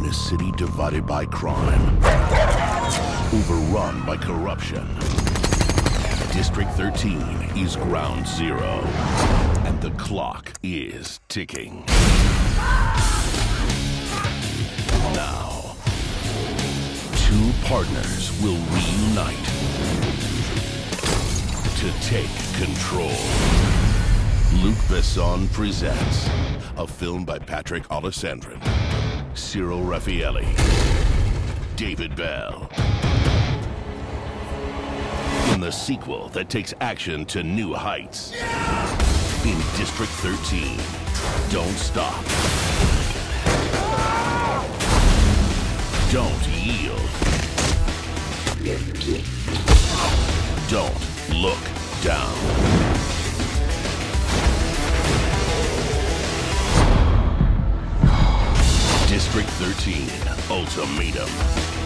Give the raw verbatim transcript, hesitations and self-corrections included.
In a city divided by crime, overrun by corruption, District thirteen is ground zero, and the clock is ticking. Now, two partners will reunite to take control. Luc Besson presents a film by Patrick Alessandrin, Cyril Raffaelli, David Bell. In the sequel that takes action to new heights. In District thirteen, don't stop. Don't yield. Don't look down. District thirteen Ultimatum.